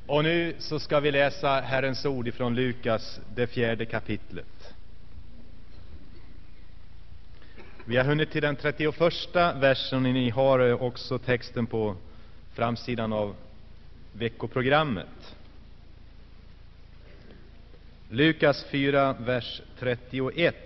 Och nu så ska vi läsa Herrens ord ifrån Lukas, det 4:e kapitlet. Vi har hunnit till den 31:a versen, och ni har också texten på framsidan av veckoprogrammet. Lukas 4, vers 31.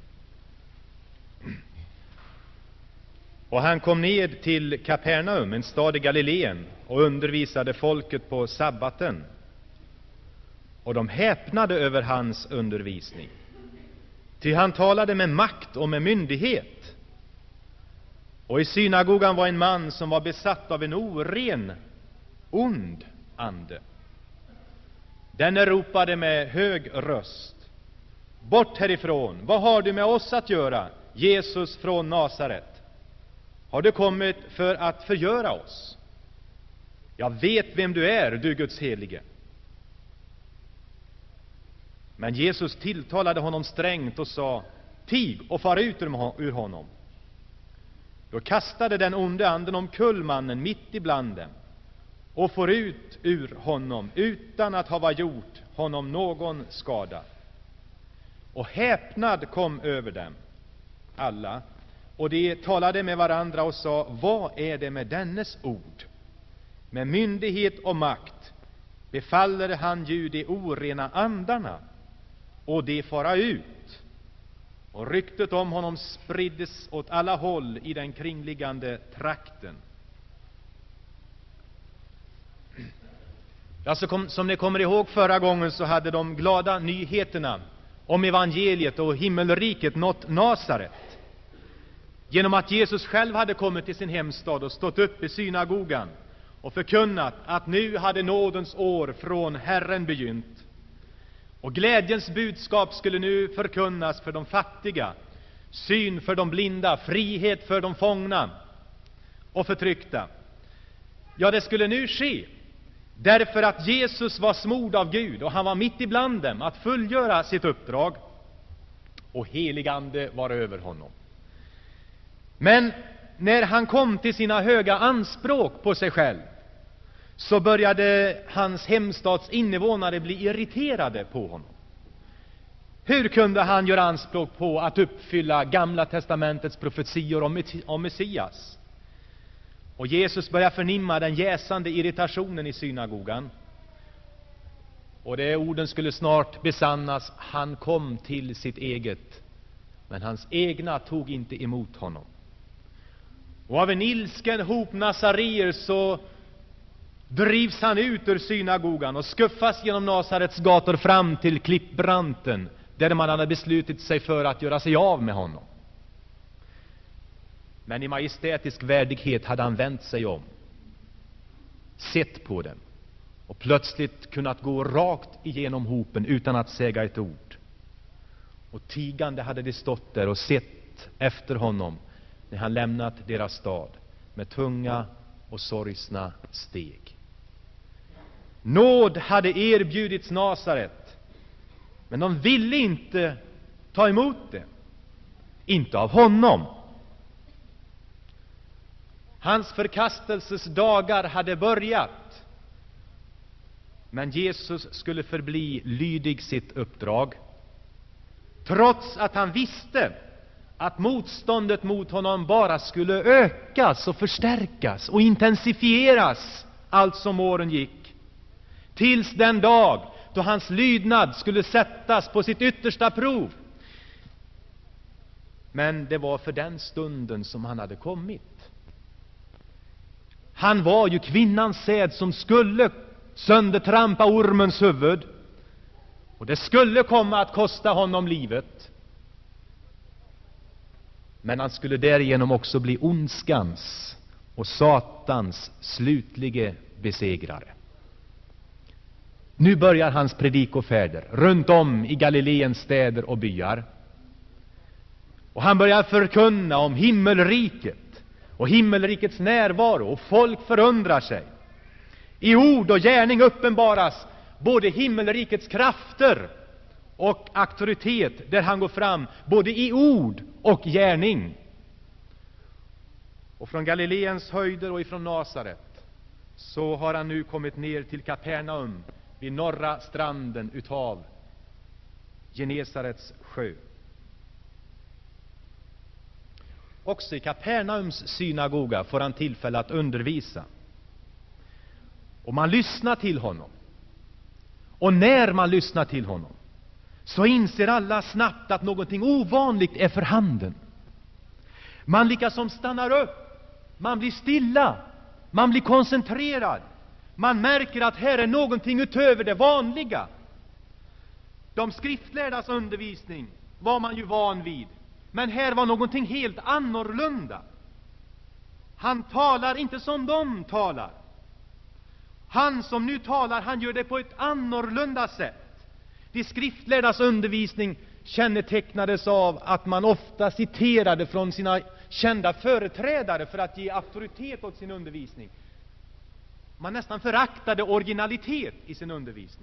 Och han kom ned till Kapernaum, en stad i Galileen, och undervisade folket på sabbaten. Och de häpnade över hans undervisning, ty han talade med makt och med myndighet. Och i synagogan var en man som var besatt av en oren, ond ande. Denne ropade med hög röst: bort härifrån, vad har du med oss att göra, Jesus från Nasaret? Har du kommit för att förgöra oss? Jag vet vem du är, du Guds helige. Men Jesus tilltalade honom strängt och sa: tig och far ut ur honom. Då kastade den onde anden omkull mannen mitt ibland dem och for ut ur honom utan att hava gjort honom någon skada. Och häpnad kom över dem alla, och de talade med varandra och sa: vad är det med dennes ord? Med myndighet och makt befaller han ju de orena andarna, och de fara ut. Och ryktet om honom spriddes åt alla håll i den kringliggande trakten. Alltså, som ni kommer ihåg förra gången, så hade de glada nyheterna om evangeliet och himmelriket nått Nasaret, genom att Jesus själv hade kommit till sin hemstad och stått upp i synagogan och förkunnat att nu hade nådens år från Herren begynt. Och glädjens budskap skulle nu förkunnas för de fattiga, syn för de blinda, frihet för de fångna och förtryckta. Ja, det skulle nu ske därför att Jesus var smord av Gud, och han var mitt ibland dem att fullgöra sitt uppdrag, och helig ande var över honom. Men när han kom till sina höga anspråk på sig själv, så började hans hemstads invånare bli irriterade på honom. Hur kunde han göra anspråk på att uppfylla Gamla testamentets profetior om Messias? Och Jesus började förnimma den jäsande irritationen i synagogan. Och de orden skulle snart besannas: han kom till sitt eget, men hans egna tog inte emot honom. Och av en ilsken hop nasareer så drivs han ut ur synagogan och skuffas genom Nasarets gator fram till klippbranten, där man hade beslutit sig för att göra sig av med honom. Men i majestätisk värdighet hade han vänt sig om, sett på dem och plötsligt kunnat gå rakt igenom hopen utan att säga ett ord. Och tigande hade de stått där och sett efter honom när han lämnat deras stad med tunga och sorgsna steg. Nåd hade erbjudits Nasaret, men de ville inte ta emot det. Inte av honom. Hans förkastelses dagar hade börjat, men Jesus skulle förbli lydig sitt uppdrag, trots att han visste att motståndet mot honom bara skulle ökas och förstärkas och intensifieras allt som åren gick, tills den dag då hans lydnad skulle sättas på sitt yttersta prov. Men det var för den stunden som han hade kommit. Han var ju kvinnans säd som skulle söndertrampa ormens huvud, och det skulle komma att kosta honom livet. Men han skulle därigenom också bli ondskans och Satans slutlige besegrare. Nu börjar hans predikofärder runt om i Galileens städer och byar. Och han börjar förkunna om himmelriket och himmelrikets närvaro, och folk förundrar sig. I ord och gärning uppenbaras både himmelrikets krafter och auktoritet, där han går fram både i ord och gärning. Och från Galileens höjder och ifrån Nasaret så har han nu kommit ner till Kapernaum vid norra stranden utav Genesarets sjö. Också i Kapernaums synagoga får han tillfälle att undervisa. Och man lyssnar till honom. Och när man lyssnar till honom så inser alla snabbt att någonting ovanligt är för handen. Man liksom stannar upp, man blir stilla, man blir koncentrerad. Man märker att här är någonting utöver det vanliga. De skriftlärdas undervisning var man ju van vid, men här var någonting helt annorlunda. Han talar inte som de talar. Han som nu talar, han gör det på ett annorlunda sätt. De skriftlärdas undervisning kännetecknades av att man ofta citerade från sina kända företrädare för att ge auktoritet åt sin undervisning. Man nästan föraktade originalitet i sin undervisning.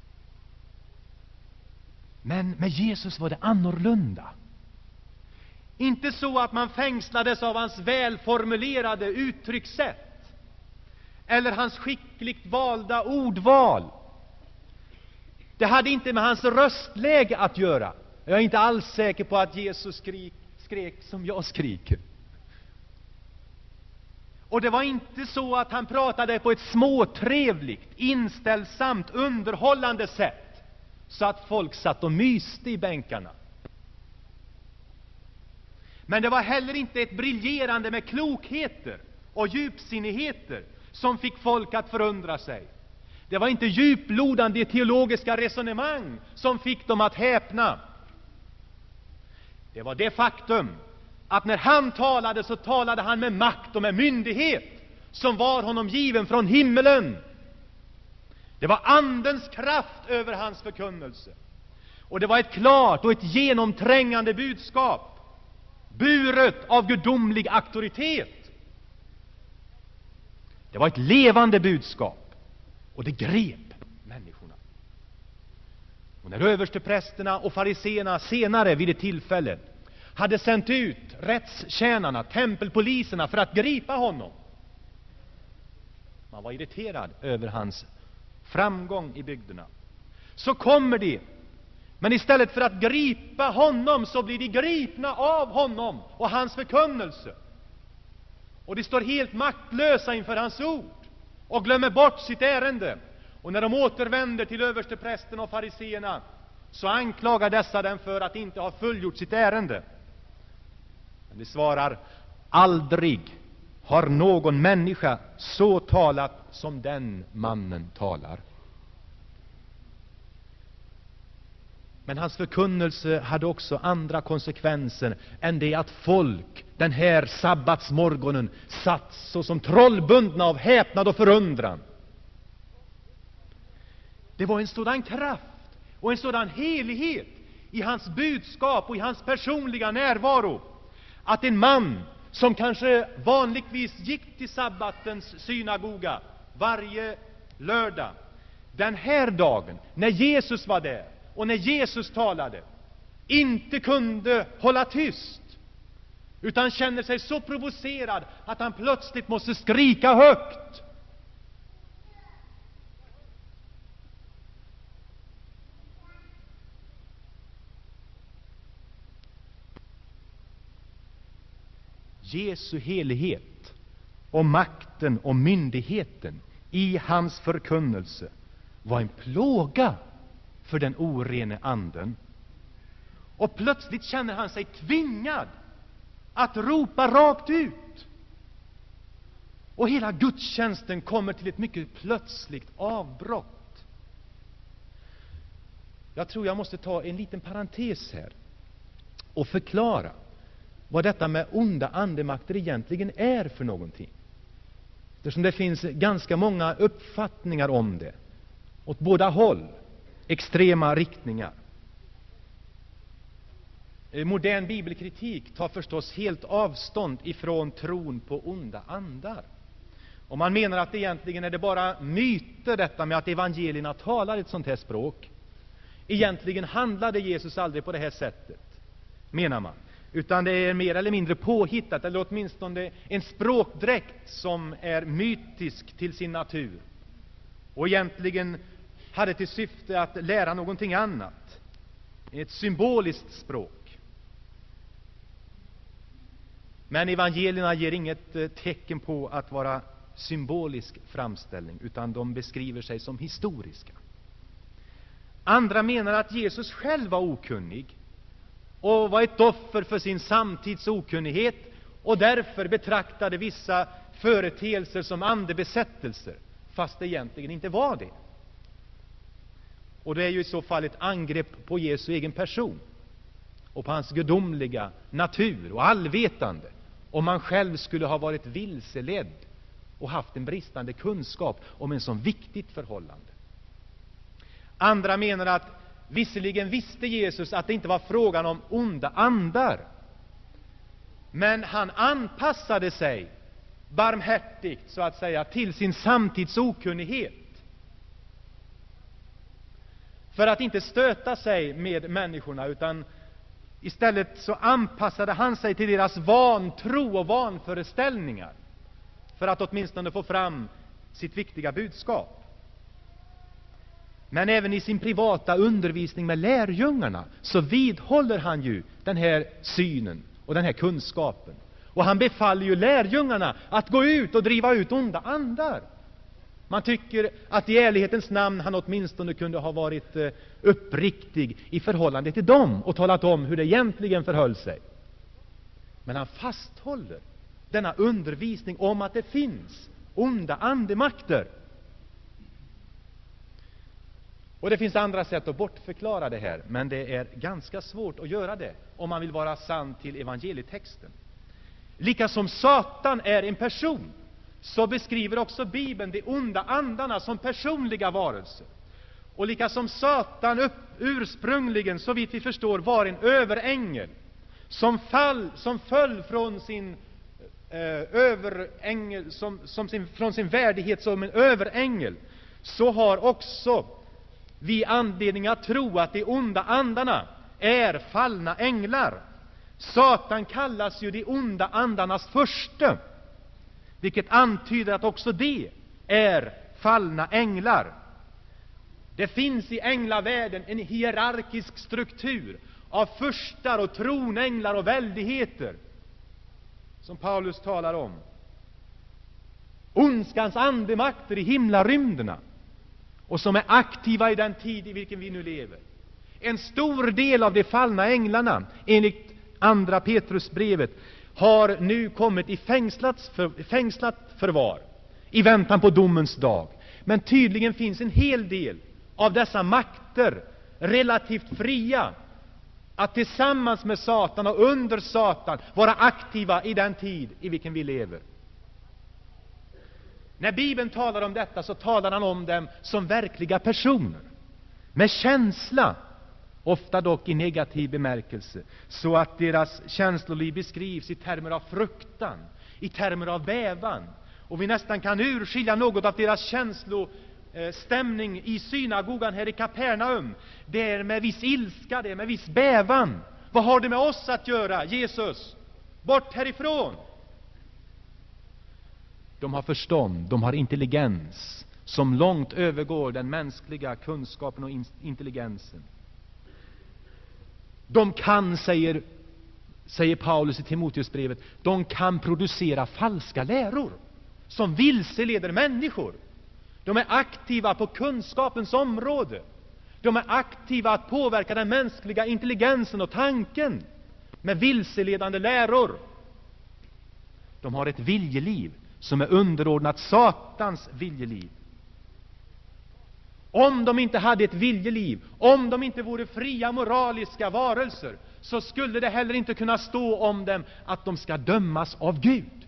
Men med Jesus var det annorlunda. Inte så att man fängslades av hans välformulerade uttryckssätt eller hans skickligt valda ordval. Det hade inte med hans röstläge att göra. Jag är inte alls säker på att Jesus skrek som jag skriker. Och det var inte så att han pratade på ett småtrevligt, inställsamt, underhållande sätt så att folk satt och myste i bänkarna. Men det var heller inte ett briljerande med klokheter och djupsinnigheter som fick folk att förundra sig. Det var inte djuplodande teologiska resonemang som fick dem att häpna. Det var det faktum att när han talade så talade han med makt och med myndighet som var honom given från himmelen. Det var Andens kraft över hans förkunnelse. Och det var ett klart och ett genomträngande budskap, buret av gudomlig auktoritet. Det var ett levande budskap, och det grep människorna. Och när översteprästerna och fariseerna senare vid ett tillfälle hade sänt ut rättstjänarna, tempelpoliserna, för att gripa honom, man var irriterad över hans framgång i bygderna, så kommer de, men istället för att gripa honom så blir de gripna av honom och hans förkunnelse. Och de står helt maktlösa inför hans ord och glömmer bort sitt ärende. Och när de återvänder till översteprästen och fariseerna så anklagar dessa dem för att inte ha fullgjort sitt ärende. Men de svarar: aldrig har någon människa så talat som den mannen talar. Men hans förkunnelse hade också andra konsekvenser än det att folk den här sabbatsmorgonen satt så som trollbundna av häpnad och förundran. Det var en sådan kraft och en sådan helighet i hans budskap och i hans personliga närvaro att en man som kanske vanligtvis gick till sabbatens synagoga varje lördag, den här dagen när Jesus var där och när Jesus talade, inte kunde hålla tyst, utan känner sig så provocerad att han plötsligt måste skrika högt. Jesu helighet och makten och myndigheten i hans förkunnelse var en plåga för den orene anden. Och plötsligt känner han sig tvingad att ropa rakt ut. Och hela gudstjänsten kommer till ett mycket plötsligt avbrott. Jag tror jag måste ta en liten parentes här och förklara vad detta med onda andemakter egentligen är för någonting. Eftersom det finns ganska många uppfattningar om det åt båda håll, extrema riktningar. Modern bibelkritik tar förstås helt avstånd ifrån tron på onda andar. Och man menar att egentligen är det bara myter detta med att evangelierna talar ett sånt här språk. Egentligen handlade Jesus aldrig på det här sättet, menar man. utan det är mer eller mindre påhittat, eller åtminstone en språkdräkt som är mytisk till sin natur och egentligen hade till syfte att lära någonting annat, ett symboliskt språk. Men evangelierna ger inget tecken på att vara symbolisk framställning, utan de beskriver sig som historiska. Andra menar att Jesus själv var okunnig och var ett offer för sin samtids okunnighet och därför betraktade vissa företeelser som andebesättelser, fast det egentligen inte var det. Och det är ju i så fall ett angrepp på Jesu egen person och på hans gudomliga natur och allvetande, om man själv skulle ha varit vilseledd och haft en bristande kunskap om en sån viktigt förhållande. Andra menar att visserligen visste Jesus att det inte var frågan om onda andar, men han anpassade sig barmhärtigt, så att säga, till sin samtids okunnighet för att inte stöta sig med människorna, utan istället så anpassade han sig till deras vantro och vanföreställningar för att åtminstone få fram sitt viktiga budskap. Men även i sin privata undervisning med lärjungarna så vidhåller han ju den här synen och den här kunskapen. Och han befaller ju lärjungarna att gå ut och driva ut onda andar. Man tycker att i ärlighetens namn han åtminstone kunde ha varit uppriktig i förhållande till dem och talat om hur det egentligen förhöll sig. Men han fasthåller denna undervisning om att det finns onda andemakter. Och det finns andra sätt att bortförklara det här, men det är ganska svårt att göra det om man vill vara sann till evangelietexten. Lika som Satan är en person, så beskriver också Bibeln de onda andarna som personliga varelser. Och lika som Satan ursprungligen, så vitt vi förstår, var en överängel som föll från sin överängel, från sin värdighet som en överängel, så har också vi anledning att tro att de onda andarna är fallna änglar. Satan kallas ju de onda andarnas förste, vilket antyder att också de är fallna änglar. Det finns i änglavärlden en hierarkisk struktur av furstar och tronänglar och väldigheter, som Paulus talar om. Ondskans andemakter i himlarymderna, och som är aktiva i den tid i vilken vi nu lever. En stor del av de fallna änglarna, enligt andra Petrusbrevet, har nu kommit i fängslat förvar i väntan på domens dag. Men tydligen finns en hel del av dessa makter relativt fria att tillsammans med Satan och under Satan vara aktiva i den tid i vilken vi lever. När Bibeln talar om detta, så talar han om dem som verkliga personer med känsla, ofta dock i negativ bemärkelse, så att deras känsloliv beskrivs i termer av fruktan, i termer av bävan, och vi nästan kan urskilja något av deras känslostämning i synagogan här i Kapernaum. Det är med viss ilska, det är med viss bävan. Vad har det med oss att göra, Jesus? Bort härifrån! De har förstånd, de har intelligens som långt övergår den mänskliga kunskapen och intelligensen. De kan, säger Paulus i Timoteusbrevet, de kan producera falska läror som vilseleder människor. De är aktiva på kunskapens område. De är aktiva att påverka den mänskliga intelligensen och tanken med vilseledande läror. De har ett viljeliv som är underordnat Satans viljeliv. Om de inte hade ett viljeliv, om de inte vore fria moraliska varelser, så skulle det heller inte kunna stå om dem att de ska dömas av Gud.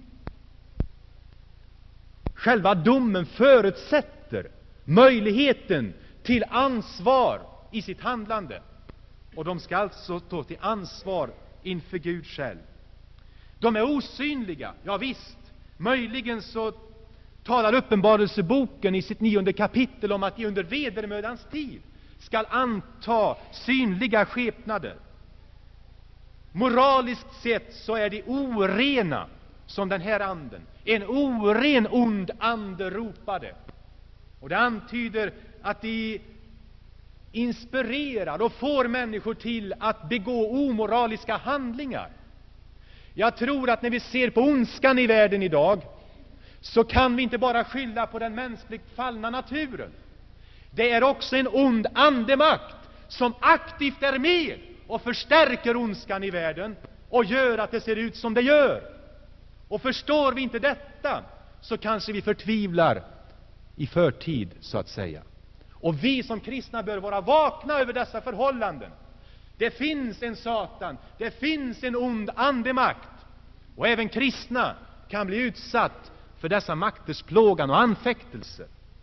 Själva domen förutsätter möjligheten till ansvar i sitt handlande. Och de ska alltså stå till ansvar inför Gud själv. De är osynliga, ja visst. Möjligen så talar Uppenbarelseboken i sitt 9:e kapitel om att de under vedermödans tid skall anta synliga skepnader. Moraliskt sett så är de orena som den här anden. En oren ond ande ropade. Och det antyder att de inspirerar och får människor till att begå omoraliska handlingar. Jag tror att när vi ser på ondskan i världen idag, så kan vi inte bara skylla på den mänskligt fallna naturen. Det är också en ond andemakt som aktivt är med och förstärker ondskan i världen och gör att det ser ut som det gör. Och förstår vi inte detta, så kanske vi förtvivlar i förtid, så att säga. Och vi som kristna bör vara vakna över dessa förhållanden. Det finns en Satan, det finns en ond andemakt, och även kristna kan bli utsatt för dessa makters plågan och anfäktelse.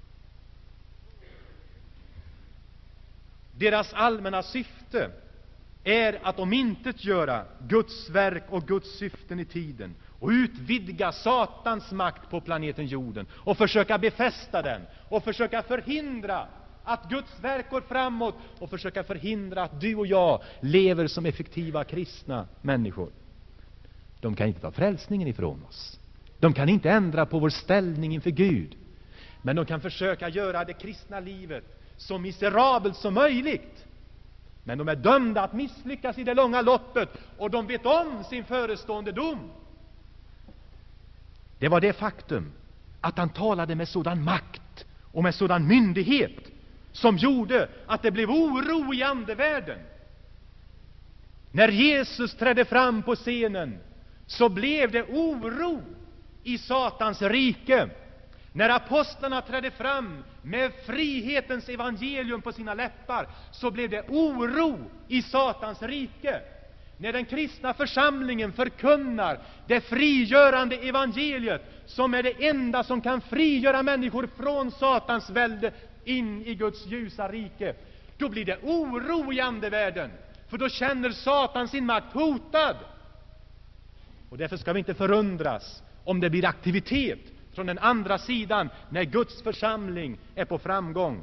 Deras allmänna syfte är att omintetgöra Guds verk och Guds syften i tiden och utvidga Satans makt på planeten jorden och försöka befästa den och försöka förhindra att Guds verk går framåt och försöka förhindra att du och jag lever som effektiva kristna människor. De kan inte ta frälsningen ifrån oss. De kan inte ändra på vår ställning inför Gud. Men de kan försöka göra det kristna livet så miserabelt som möjligt. Men de är dömda att misslyckas i det långa loppet, och de vet om sin förestående dom. Det var det faktum att han talade med sådan makt och med sådan myndighet som gjorde att det blev oro i andevärlden. När Jesus trädde fram på scenen, så blev det oro i Satans rike. När apostlarna trädde fram med frihetens evangelium på sina läppar, så blev det oro i Satans rike. När den kristna församlingen förkunnar det frigörande evangeliet, som är det enda som kan frigöra människor från Satans välde in i Guds ljusa rike, då blir det oro i andevärlden, för då känner Satan sin makt hotad. Och därför ska vi inte förundras om det blir aktivitet från den andra sidan när Guds församling är på framgång.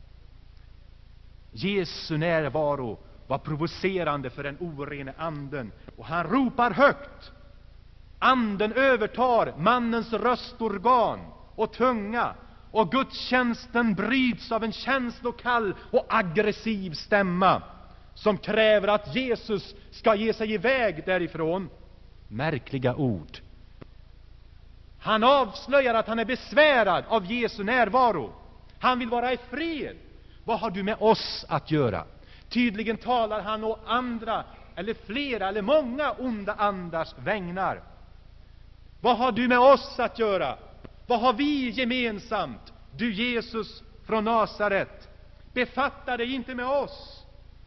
Jesu närvaro var provocerande för den orene anden, och han ropar högt. Anden övertar mannens röstorgan och tunga, och gudstjänsten bryts av en känslokall och aggressiv stämma som kräver att Jesus ska ge sig iväg därifrån. Märkliga ord. Han avslöjar att han är besvärad av Jesu närvaro. Han vill vara i fred. Vad har du med oss att göra? Tydligen talar han å andra eller flera eller många onda andars vägnar. Vad har du med oss att göra? Vad har vi gemensamt? Du Jesus från Nasaret, befatta dig inte med oss.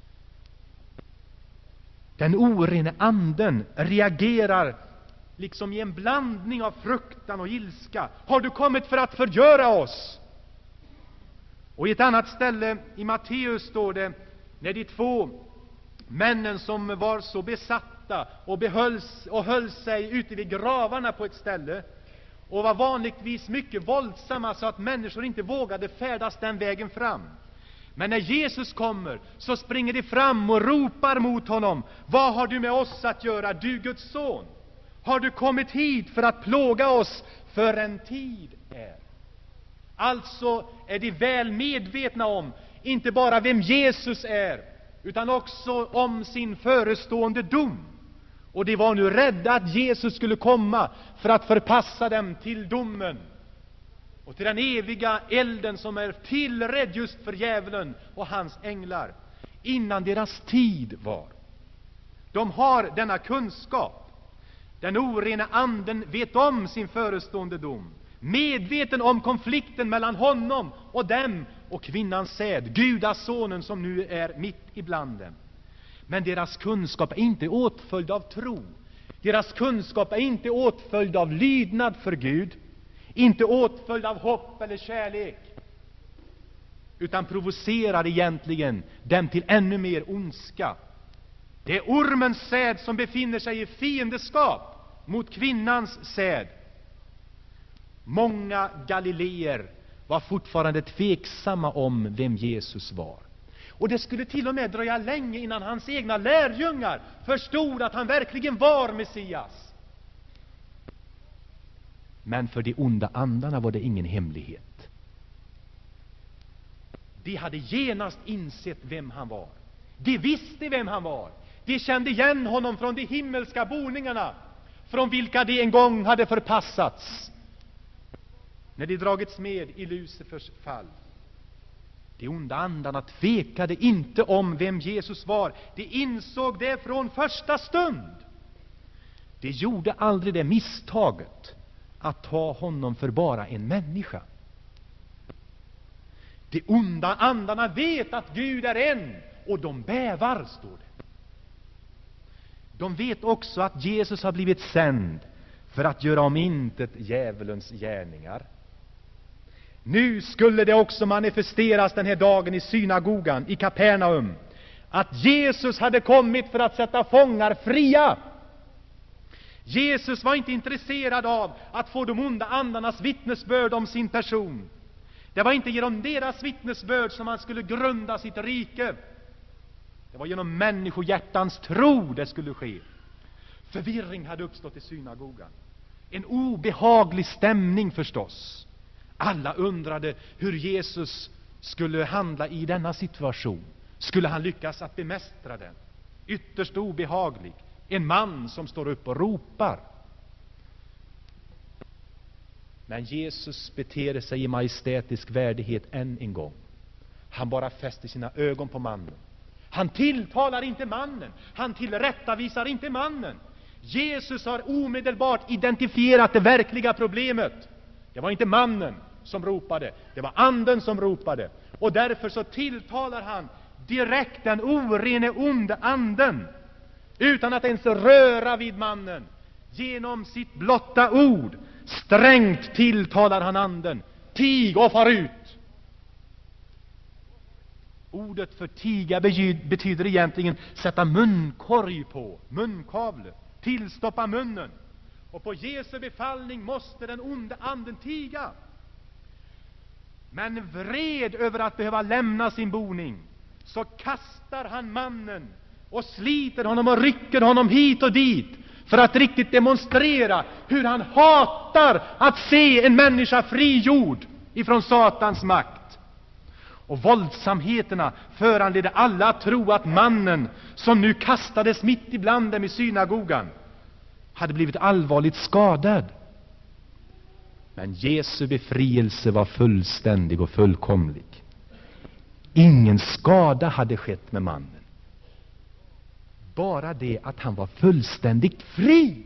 Den orene anden reagerar liksom i en blandning av fruktan och ilska. Har du kommit för att förgöra oss? Och i ett annat ställe i Matteus står det, när de två männen som var så besatta och höll sig ute vid gravarna på ett ställe och var vanligtvis mycket våldsamma, så att människor inte vågade färdas den vägen fram. Men när Jesus kommer, så springer de fram och ropar mot honom: vad har du med oss att göra, du Guds son? Har du kommit hit för att plåga oss, för en tid är? Alltså är de väl medvetna om inte bara vem Jesus är, utan också om sin förestående dom. Och de var nu rädda att Jesus skulle komma för att förpassa dem till domen och till den eviga elden som är tillredd just för djävulen och hans änglar, innan deras tid var. De har denna kunskap. Den orena anden vet om sin förestående dom, medveten om konflikten mellan honom och dem och kvinnans säd, Gudasonen som nu är mitt ibland dem. Men deras kunskap är inte åtföljd av tro. Deras kunskap är inte åtföljd av lydnad för Gud, inte åtföljd av hopp eller kärlek, utan provocerar egentligen dem till ännu mer ondska. Det är ormens säd som befinner sig i fiendeskap mot kvinnans säd. Många galileer var fortfarande tveksamma om vem Jesus var. Och det skulle till och med dröja länge innan hans egna lärjungar förstod att han verkligen var Messias. Men för de onda andarna var det ingen hemlighet. De hade genast insett vem han var. De visste vem han var. De kände igen honom från de himmelska boningarna, från vilka de en gång hade förpassats när de dragits med i Lucifers fall. De onda andarna tvekade inte om vem Jesus var. De insåg det från första stund. De gjorde aldrig det misstaget att ta honom för bara en människa. De onda andarna vet att Gud är en, och de bävar, står det. De vet också att Jesus har blivit sänd för att göra om intet djävulens gärningar. Nu skulle det också manifesteras den här dagen i synagogan i Kapernaum att Jesus hade kommit för att sätta fångar fria. Jesus var inte intresserad av att få de onda andarnas vittnesbörd om sin person. Det var inte genom deras vittnesbörd som han skulle grunda sitt rike. Det var genom människohjärtans tro det skulle ske. Förvirring hade uppstått i synagogan. En obehaglig stämning förstås. Alla undrade hur Jesus skulle handla i denna situation. Skulle han lyckas att bemästra den? Ytterst obehaglig. En man som står upp och ropar. Men Jesus beter sig i majestätisk värdighet än en gång. Han bara fäster sina ögon på mannen. Han tilltalar inte mannen. Han tillrättavisar inte mannen. Jesus har omedelbart identifierat det verkliga problemet. Det var inte mannen som ropade, det var anden som ropade. Och därför så tilltalar han direkt den orene onde anden, utan att ens röra vid mannen. Genom sitt blotta ord strängt tilltalar han anden: tig och far ut. Ordet för tiga betyder egentligen sätta munkorg på, munkavle, tillstoppa munnen. Och på Jesu befallning måste den onde anden tiga. Men vred över att behöva lämna sin boning, så kastar han mannen och sliter honom och rycker honom hit och dit för att riktigt demonstrera hur han hatar att se en människa frigjord ifrån Satans makt. Och våldsamheterna föranledde alla att tro att mannen, som nu kastades mitt ibland dem i synagogan, hade blivit allvarligt skadad. Men Jesu befrielse var fullständig och fullkomlig. Ingen skada hade skett med mannen. Bara det att han var fullständigt fri.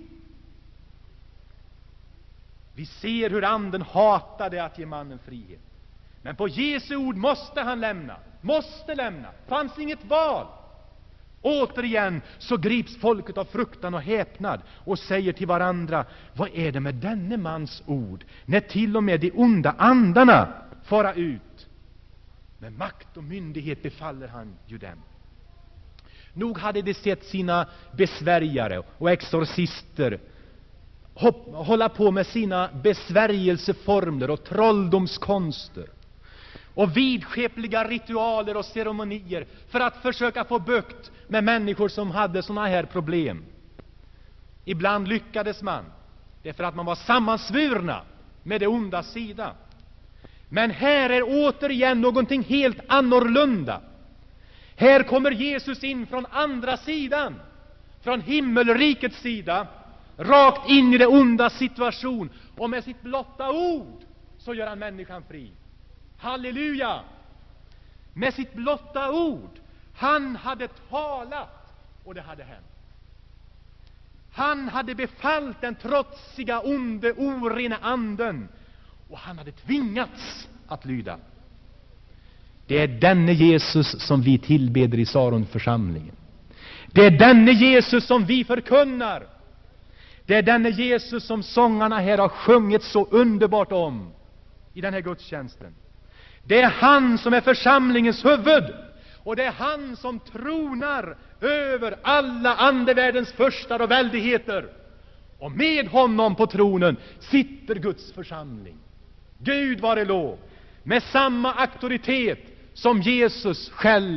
Vi ser hur anden hatade att ge mannen frihet. Men på Jesu ord måste han lämna. Måste lämna. Fanns inget val. Återigen så grips folket av fruktan och häpnad och säger till varandra: vad är det med denne mans ord, när till och med de onda andarna fara ut? Med makt och myndighet befaller han ju dem. Nog hade de sett sina besvärjare och exorcister hålla på med sina besvärjelseformler och trolldomskonster och vidskepliga ritualer och ceremonier för att försöka få bukt med människor som hade såna här problem. Ibland lyckades man, därför att man var sammansvurna med det onda sida. Men här är återigen någonting helt annorlunda. Här kommer Jesus in från andra sidan, från himmelrikets sida, rakt in i det onda situation, och med sitt blotta ord så gör han människan fri. Halleluja! Med sitt blotta ord. Han hade talat och det hade hänt. Han hade befallt den trotsiga, onde, orena anden, och han hade tvingats att lyda. Det är denne Jesus som vi tillbeder i Saronförsamlingen. Det är denne Jesus som vi förkunnar. Det är denne Jesus som sångarna här har sjungit så underbart om i den här gudstjänsten. Det är han som är församlingens huvud, och det är han som tronar över alla andevärldens furstar och väldigheter. Och med honom på tronen sitter Guds församling. Gud vare lov, med samma auktoritet som Jesus själv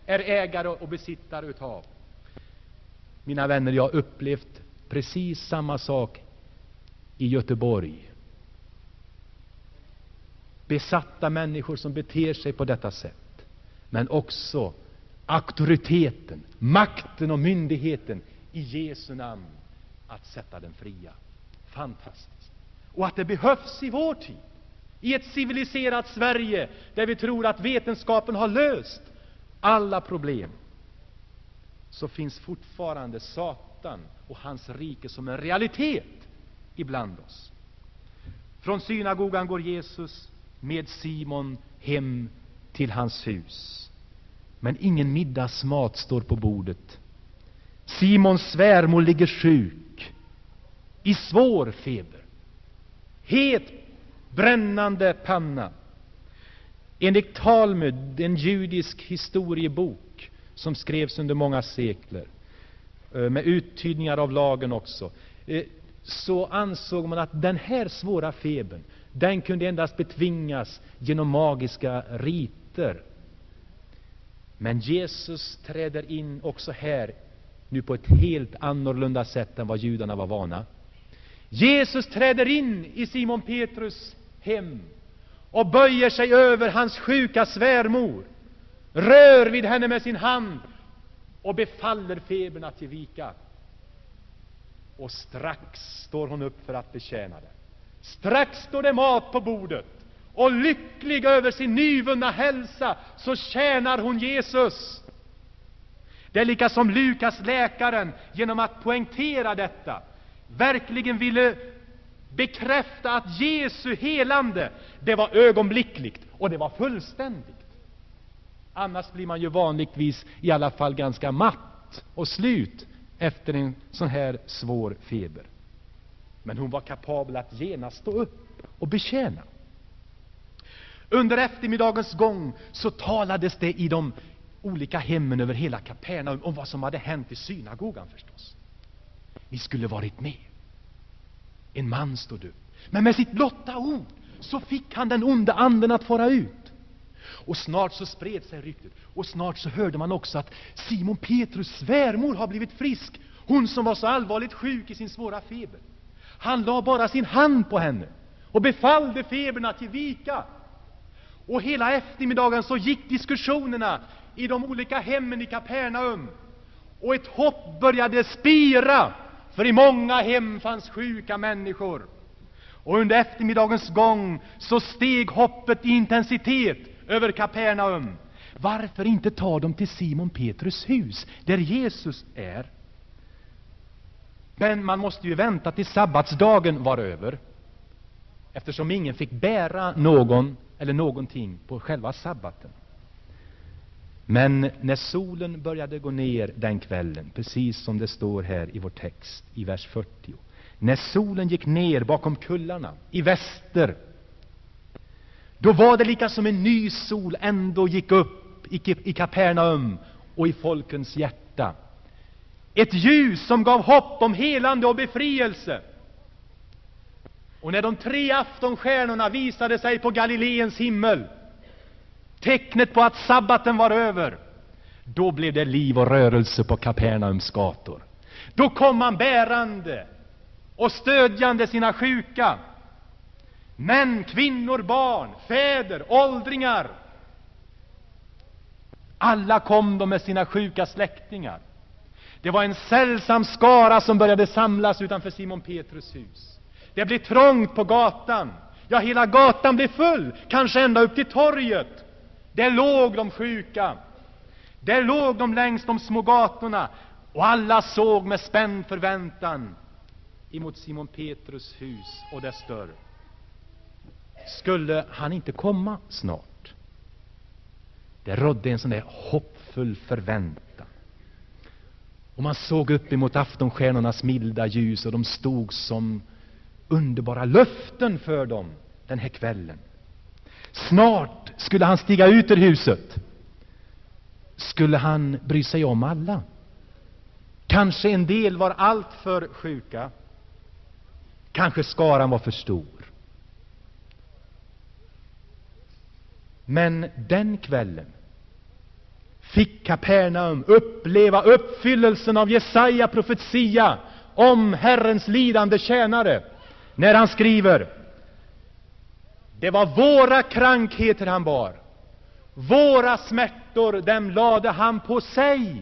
är ägare och besittare utav. Mina vänner, jag har upplevt precis samma sak i Göteborg. Besatta människor som beter sig på detta sätt. Men också auktoriteten, makten och myndigheten i Jesu namn att sätta den fria. Fantastiskt. Och att det behövs i vår tid. I ett civiliserat Sverige där vi tror att vetenskapen har löst alla problem, så finns fortfarande Satan och hans rike som en realitet ibland oss. Från synagogan går Jesus med Simon hem till hans hus. Men ingen middagsmat står på bordet. Simons svärmor ligger sjuk, i svår feber. Het, brännande panna. Enligt Talmud, en judisk historiebok som skrevs under många sekler, med uttydningar av lagen också, så ansåg man att den här svåra febern, den kunde endast betvingas genom magiska riter. Men Jesus träder in också här nu på ett helt annorlunda sätt än vad judarna var vana. Jesus träder in i Simon Petrus hem och böjer sig över hans sjuka svärmor, rör vid henne med sin hand och befaller febern att ge vika. Och strax står hon upp för att betjäna det. Strax står det mat på bordet, och lycklig över sin nyvunna hälsa så tjänar hon Jesus. Det är lika som Lukas läkaren, genom att poängtera detta, verkligen ville bekräfta att Jesu helande, det var ögonblickligt och det var fullständigt. Annars blir man ju vanligtvis i alla fall ganska matt och slut efter en sån här svår feber. Men hon var kapabel att genast stå upp och betjäna. Under eftermiddagens gång så talades det i de olika hemmen över hela Kapernaum om vad som hade hänt i synagogan förstås. Ni skulle varit med. En man stod upp, men med sitt blotta ord så fick han den onda anden att fara ut. Och snart så spred sig ryktet, och snart så hörde man också att Simon Petrus svärmor har blivit frisk, hon som var så allvarligt sjuk i sin svåra feber. Han la bara sin hand på henne och befallde febern att ge vika. Och hela eftermiddagen så gick diskussionerna i de olika hemmen i Kapernaum, och ett hopp började spira, för i många hem fanns sjuka människor. Och under eftermiddagens gång så steg hoppet i intensitet över Kapernaum. Varför inte ta dem till Simon Petrus hus, där Jesus är? Men man måste ju vänta till sabbatsdagen var över, eftersom ingen fick bära någon eller någonting på själva sabbaten. Men när solen började gå ner den kvällen, precis som det står här i vår text i vers 40, när solen gick ner bakom kullarna i väster, då var det lika som en ny sol ändå gick upp i Kapernaum och i folkens hjärta. Ett ljus som gav hopp om helande och befrielse. Och när de 3 aftonstjärnorna visade sig på Galileens himmel, tecknet på att sabbaten var över, då blev det liv och rörelse på Kapernaums gator. Då kom man bärande och stödjande sina sjuka, män, kvinnor, barn, fäder, åldringar. Alla kom de med sina sjuka släktingar. Det var en sällsam skara som började samlas utanför Simon Petrus hus. Det blev trångt på gatan. Ja, hela gatan blev full, kanske ända upp till torget. Där låg de sjuka. Där låg de längs de små gatorna, och alla såg med spänd förväntan emot Simon Petrus hus och dess dörr. Skulle han inte komma snart? Det rådde en sån där hoppfull förväntan. Och man såg upp emot aftonstjärnornas milda ljus, och de stod som underbara löften för dem den här kvällen. Snart skulle han stiga ut ur huset. Skulle han bry sig om alla? Kanske en del var allt för sjuka. Kanske skaran var för stor. Men den kvällen fick Kapernaum uppleva uppfyllelsen av Jesaja profetia om Herrens lidande tjänare, när han skriver: det var våra krankheter han bar, våra smärtor dem lade han på sig.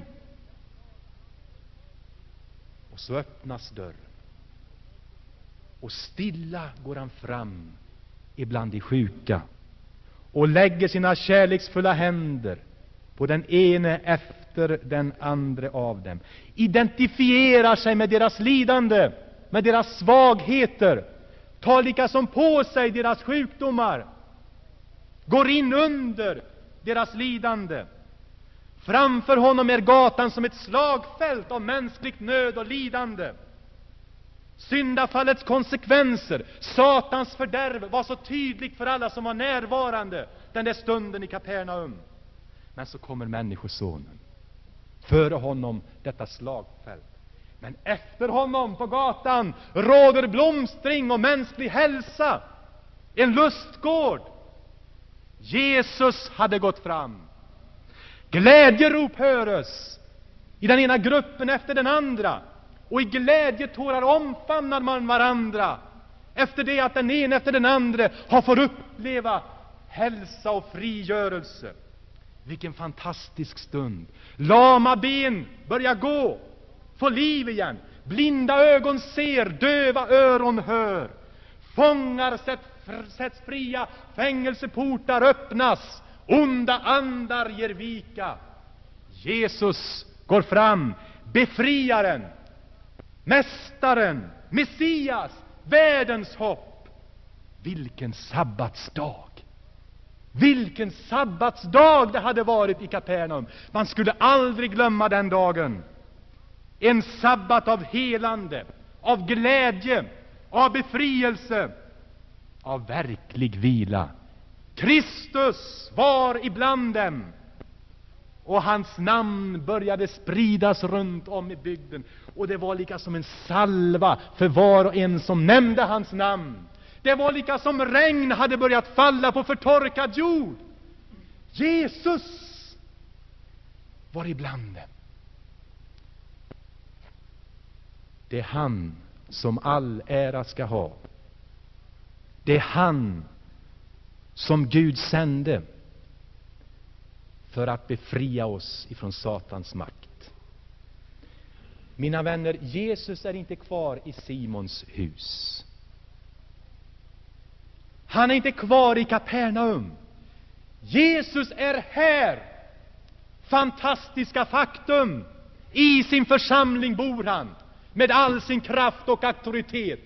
Och så öppnas dörren, och stilla går han fram ibland de sjuka och lägger sina kärleksfulla händer på den ene efter den andra av dem, identifierar sig med deras lidande, med deras svagheter, tar liksom på sig deras sjukdomar, går in under deras lidande. Framför honom är gatan som ett slagfält av mänskligt nöd och lidande. Syndafallets konsekvenser, Satans fördärv, var så tydligt för alla som var närvarande den där stunden i Kapernaum. Men så kommer Människosonen, före honom detta slagfält. Men efter honom på gatan råder blomstring och mänsklig hälsa, en lustgård. Jesus hade gått fram. Glädjerop höres i den ena gruppen efter den andra, och i glädjetårar omfamnar man varandra efter det att den ena efter den andra har fått uppleva hälsa och frigörelse. Vilken fantastisk stund! Lama ben börjar gå, får liv igen. Blinda ögon ser, döva öron hör. Fångar sätts fria, fängelseportar öppnas, onda andar ger vika. Jesus går fram, befriaren, mästaren, Messias, världens hopp. Vilken sabbatsdag! Vilken sabbatsdag det hade varit i Kapernaum. Man skulle aldrig glömma den dagen. En sabbat av helande, av glädje, av befrielse, av verklig vila. Kristus var ibland dem, och hans namn började spridas runt om i bygden. Och det var lika som en salva för var och en som nämnde hans namn. Det var lika som regn hade börjat falla på förtorkad jord. Jesus var ibland dem. Det är han som all ära ska ha. Det är han som Gud sände för att befria oss ifrån Satans makt. Mina vänner, Jesus är inte kvar i Simons hus. Han är inte kvar i Kapernaum. Jesus är här. Fantastiska faktum. I sin församling bor han med all sin kraft och auktoritet.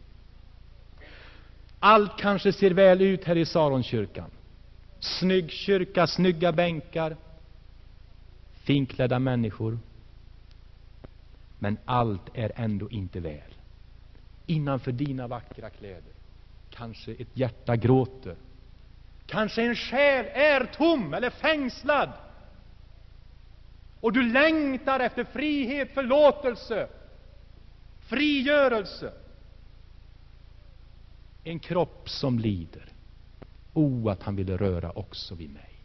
Allt kanske ser väl ut här i Saronkyrkan. Snygg kyrka, snygga bänkar, finklädda människor. Men allt är ändå inte väl. Innanför dina vackra kläder kanske ett hjärta gråter. Kanske en själ är tom eller fängslad. Och du längtar efter frihet, förlåtelse, frigörelse. En kropp som lider. Att han ville röra också vid mig.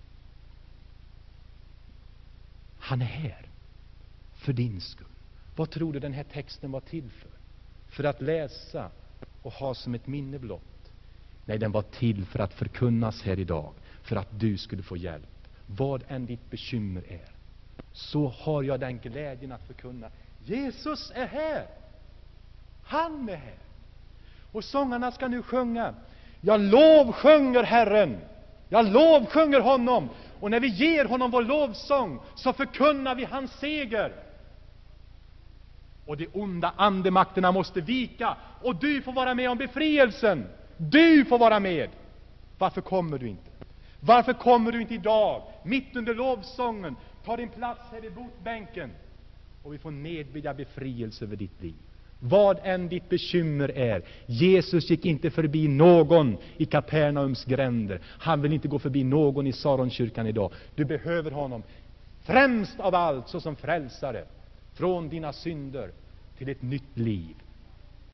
Han är här för din skull. Vad tror du den här texten var till för? För att läsa och ha som ett minne blott? Nej, den var till för att förkunnas här idag. För att du skulle få hjälp. Vad än ditt bekymmer är, så har jag den glädjen att förkunna. Jesus är här. Han är här. Och sångarna ska nu sjunga: jag lovsjunger Herren, jag lovsjunger honom. Och när vi ger honom vår lovsång, så förkunnar vi hans seger. Och de onda andemakterna måste vika, och du får vara med om befrielsen. Du får vara med. Varför kommer du inte? Varför kommer du inte idag, mitt under lovsången? Ta din plats här vid botbänken, och vi får nedbedja befrielse över ditt liv. Vad än ditt bekymmer är, Jesus gick inte förbi någon i Kapernaums gränder. Han vill inte gå förbi någon i Saronkyrkan idag. Du behöver honom främst av allt såsom frälsare, från dina synder till ett nytt liv.